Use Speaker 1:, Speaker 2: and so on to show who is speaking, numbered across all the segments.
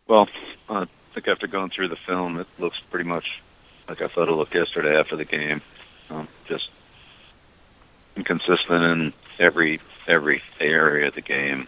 Speaker 1: Well, I think after going through the film, it looks pretty much like I thought it looked yesterday after the game. Just inconsistent in every area of the game.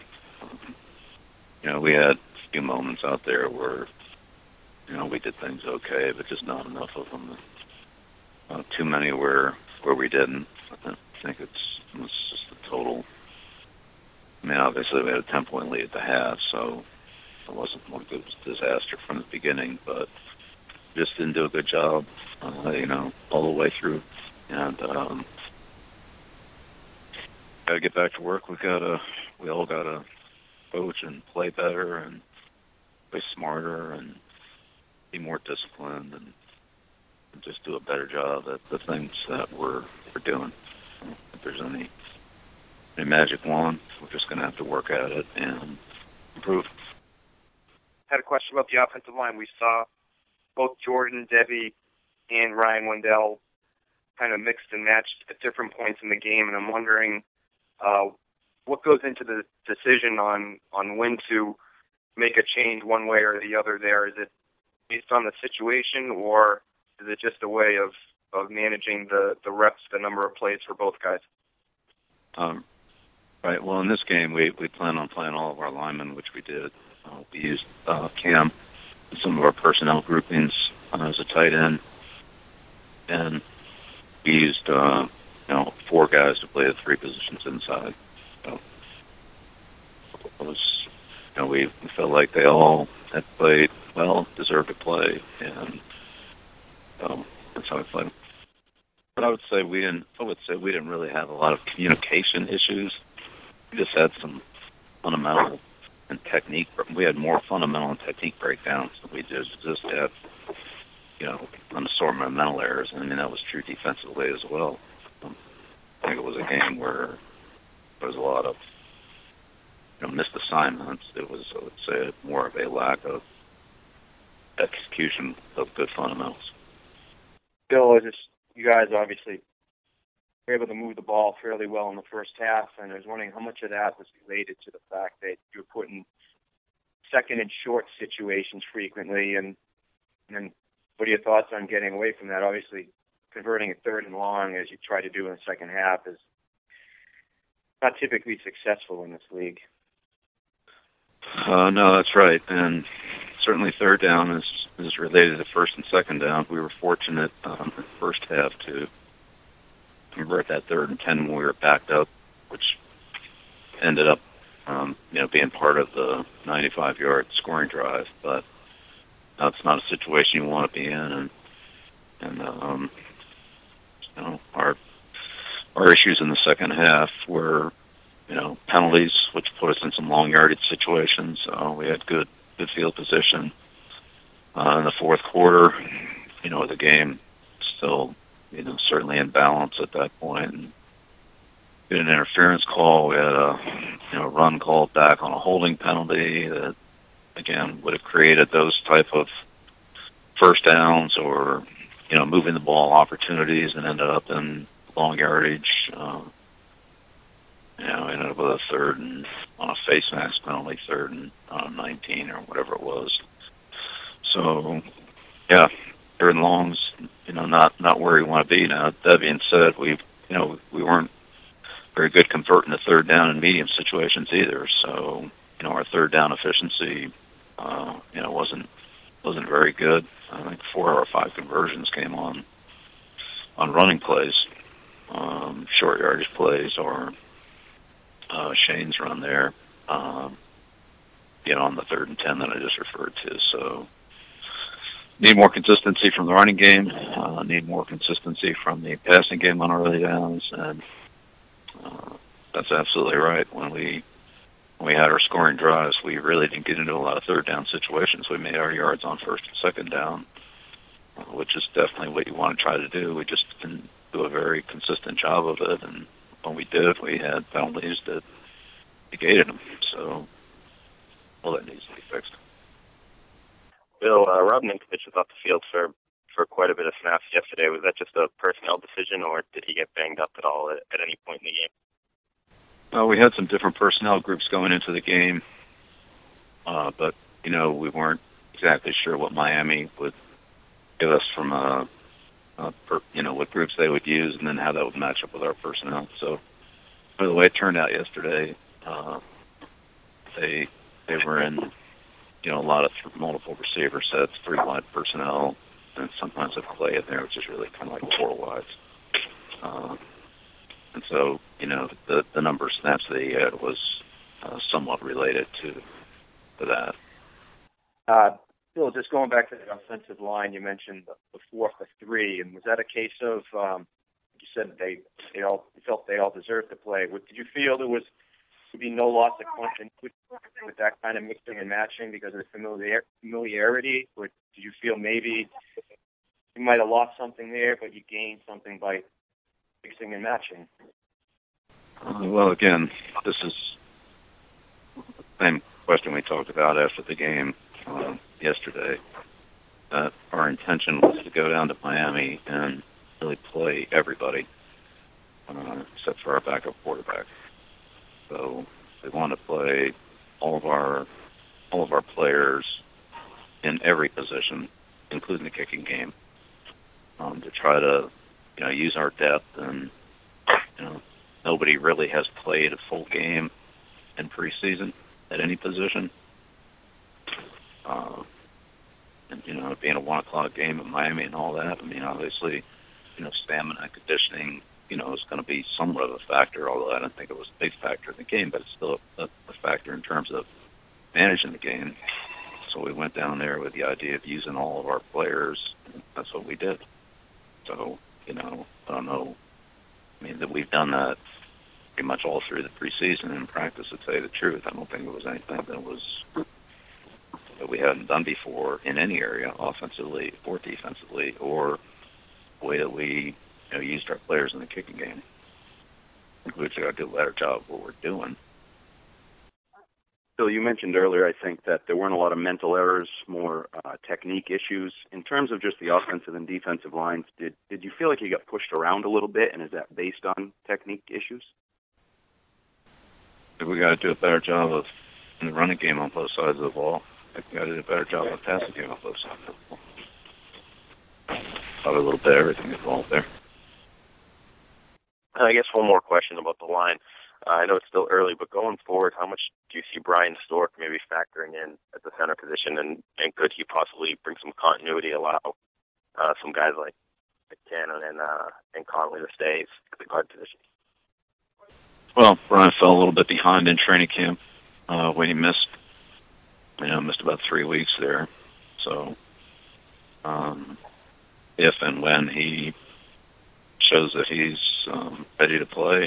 Speaker 1: We had a few moments out there where we did things okay, but just not enough of them. Too many where we didn't. I think it was just a total. I mean, obviously we had a 10-point lead at the half, so it wasn't like it was a disaster from the beginning, but just didn't do a good job, all the way through. And gotta get back to work. We all gotta coach and play better and play smarter and be more disciplined and just do a better job at the things that we're doing. If there's any magic wand, we're just going to have to work at it and improve.
Speaker 2: Had a question about the offensive line. We saw both Jordan Devey and Ryan Wendell kind of mixed and matched at different points in the game, and I'm wondering what goes into the decision on when to make a change one way or the other there. Is it based on the situation, or is it just a way of managing the reps, the number of plays for both guys?
Speaker 1: Right. Well, in this game, we plan on playing all of our linemen, which we did. We used Cam in some of our personnel groupings as a tight end, and we used 4 guys to play the 3 positions inside. So it was, we felt like they all had played well, deserved to play, and that's how I played. But I would say we didn't really have a lot of communication issues. We just had some fundamental and technique. We had more fundamental and technique breakdowns than we just had, an assortment of mental errors. I mean, that was true defensively as well. I think it was a game where there was a lot of missed assignments. It was, I would say, more of a lack of execution of good fundamentals.
Speaker 2: Bill, you guys obviously were able to move the ball fairly well in the first half, and I was wondering how much of that was related to the fact that you were put in second and short situations frequently, and what are your thoughts on getting away from that? Obviously, converting a third and long, as you try to do in the second half, is not typically successful in this league.
Speaker 1: No, that's right, and certainly third down is related to first and second down. We were fortunate in the first half to convert that 3rd and 10 when we were backed up, which ended up being part of the 95-yard scoring drive. But that's not a situation you want to be in, and our issues in the second half were penalties, which put us in some long yardage situations. We had good field position. In the fourth quarter, the game still, certainly in balance at that point. And we had an interference call. We had a run called back on a holding penalty that, again, would have created those type of first downs or, moving the ball opportunities and ended up in long yardage. Ended up with a 3rd and on a face mask penalty, 3rd and 19 or whatever it was. So, yeah, 3rd and longs, not where we want to be now. That being said, we weren't very good converting the third down in medium situations either. So, our third down efficiency, wasn't very good. I think 4 or 5 conversions came on running plays, short yardage plays, or Shane's run there, on the 3rd and 10 that I just referred to. So need more consistency from the running game, need more consistency from the passing game on early downs, and that's absolutely right. When we had our scoring drives, we really didn't get into a lot of third down situations. We made our yards on first and second down, which is definitely what you want to try to do. We just didn't do a very consistent job of it, and when we did, we had penalties that negated them. So all that needs to be fixed.
Speaker 3: Bill, Rob Ninkovich was off the field for quite a bit of snaps yesterday. Was that just a personnel decision, or did he get banged up at all at any point in the game?
Speaker 1: We had some different personnel groups going into the game, but we weren't exactly sure what Miami would give us from what groups they would use, and then how that would match up with our personnel. So, by the way it turned out yesterday, they were in a lot of multiple receiver sets, 3 wide personnel, and sometimes a play in there, which is really kind of like 4 wides. And so, the number of snaps that he had was somewhat related to that.
Speaker 4: Bill, just going back to the offensive line, you mentioned the 4 for 3, and was that a case of you said they all felt they all deserved to play? Did you feel there would be no loss of continuity with that kind of mixing and matching because of the familiarity? Or did you feel maybe you might have lost something there, but you gained something by mixing and matching?
Speaker 1: Well, again, this is the same question we talked about after the game yesterday. Our intention was to go down to Miami and really play everybody except for our backup quarterback. So we want to play all of our players in every position, including the kicking game, to try to use our depth. And nobody really has played a full game in preseason at any position. And being a 1:00 game in Miami and all that, I mean, obviously, stamina and conditioning, is going to be somewhat of a factor, although I don't think it was a big factor in the game, but it's still a factor in terms of managing the game. So we went down there with the idea of using all of our players, and that's what we did. So, I don't know. I mean, that we've done that pretty much all through the preseason in practice, to tell you the truth. I don't think it was anything that we hadn't done before in any area, offensively or defensively, or the way that we used our players in the kicking game. I think we've got to do a better job of what we're doing.
Speaker 5: Bill, you mentioned earlier, I think, that there weren't a lot of mental errors, more technique issues. In terms of just the offensive and defensive lines, did you feel like you got pushed around a little bit, and is that based on technique issues?
Speaker 1: We got to do a better job of in the running game on both sides of the ball. I think we got to do a better job of the passing game on both sides of the ball. Probably a little bit of everything involved there.
Speaker 3: I guess one more question about the line. I know it's still early, but going forward, how much do you see Brian Stork maybe factoring in at the center position, and could he possibly bring some continuity, allow some guys like Cannon and Conley to stay at the guard position?
Speaker 1: Well, Brian fell a little bit behind in training camp when he missed about 3 weeks there. So if and when he shows that he's ready to play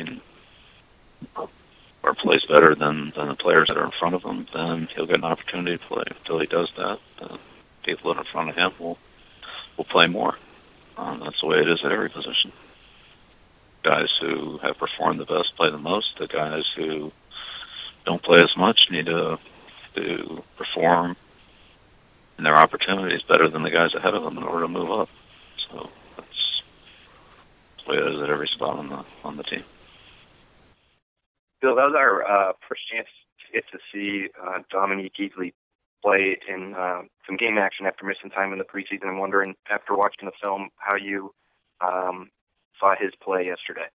Speaker 1: or plays better than the players that are in front of him, then he'll get an opportunity to play. Until he does that, people that are in front of him will play more. That's the way it is at every position. Guys who have performed the best play the most. The guys who don't play as much need to perform in their opportunities better than the guys ahead of them in order to move up. So that's the way it is at every spot on the team.
Speaker 2: Bill, that was our first chance to get to see Dominique Easley play in some game action after missing time in the preseason. I'm wondering, after watching the film, how you saw his play yesterday.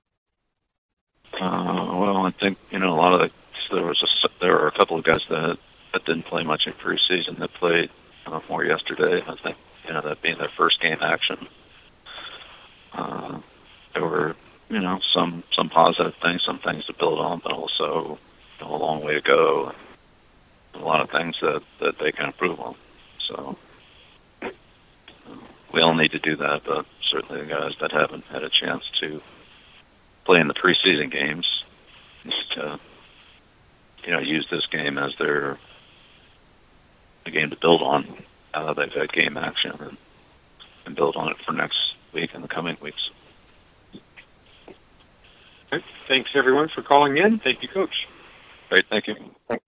Speaker 1: Well, I think a lot of there were a couple of guys that didn't play much in preseason that played more yesterday. I think that being their first game action, there were some positive things, some things to build on, but also a long way to go. A lot of things that they can improve on. So we all need to do that, but certainly the guys that haven't had a chance to play in the preseason games need to use this game as the game to build on. They've had game action and build on it for next week and the coming weeks.
Speaker 6: Okay. Thanks, everyone, for calling in. Thank you, Coach.
Speaker 1: Great, thank you.